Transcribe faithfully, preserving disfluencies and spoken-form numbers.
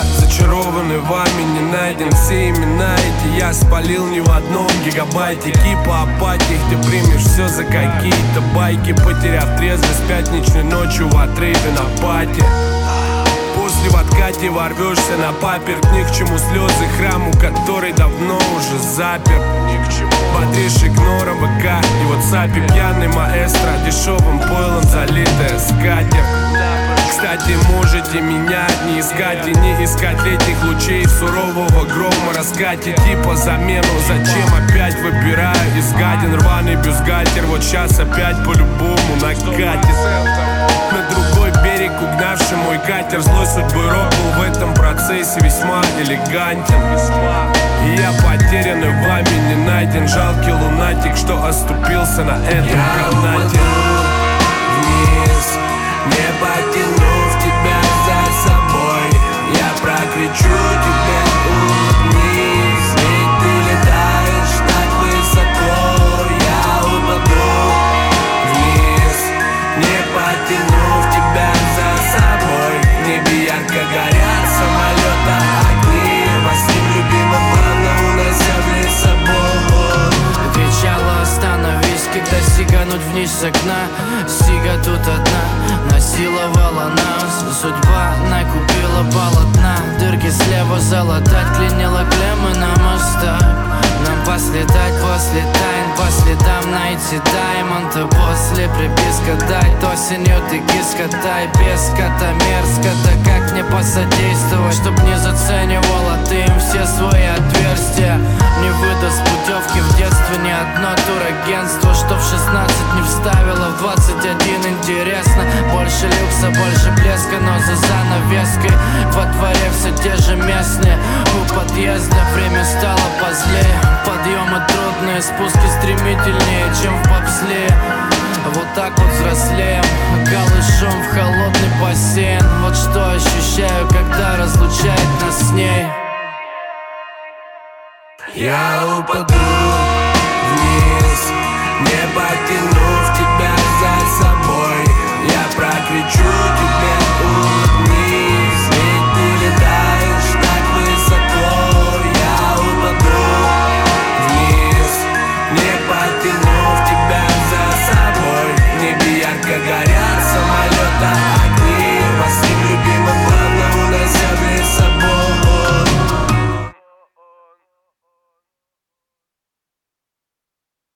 зачарованный вами, не найден. Все имена эти я спалил не в одном гигабайте. Кипа апатии, ты примешь все за какие-то байки, потеряв трезвость пятничной ночью в отрыве на пати. После в откате ворвешься на паперт. Ни к чему слезы храму, который давно уже запер. Бодришь игнором ВК и ватсапе. Пьяный маэстро, дешевым пойлом залитая скатерть. Кстати, можете меня не искать и не искать летних лучей сурового грома раскате. Типа замену, зачем опять выбираю из гадин рваный бюстгальтер. Вот сейчас опять по-любому накатит. На другой берег угнавший мой катер. Злой судьбы рок был в этом процессе весьма элегантен. И я потерянный вами не найден. Жалкий лунатик, что оступился на этом канате. Вниз, не потянув тебя за собой, я прокричу тебе: улыбнись, ведь ты летаешь так высоко. Я упаду вниз, не потянув тебя за собой. В небе ярко горят самолета огни, во сне любимым плавно унося в лесобой. Кричала: остановись, когда сигануть вниз с окна. Сига тут одна, насиловала нас. Судьба накупила полотна, дырки слева залатать, клинила клеммы на мостах. Нам последать после тайн, по следам найти даймонда. После приписка дать, осенью ты киска тай. Без кота мерзко, да как мне посодействовать, чтоб не заценивала ты им все свои отверстия. Не выдаст путевки в детстве ни одно турагентство, что в шестнадцать не вставило в двадцать один. Интересно, больше люкса, больше блеска, но за занавеской во дворе все те же местные. У подъезда время стало позлее, подъемы трудные, спуски стремительнее, чем в бобслее. Вот так вот взрослеем, голышом в холодный бассейн. Вот что ощущаю, когда разлучает нас с ней. Я упаду вниз, не потянув тебя за собой. Я прокричу тебе: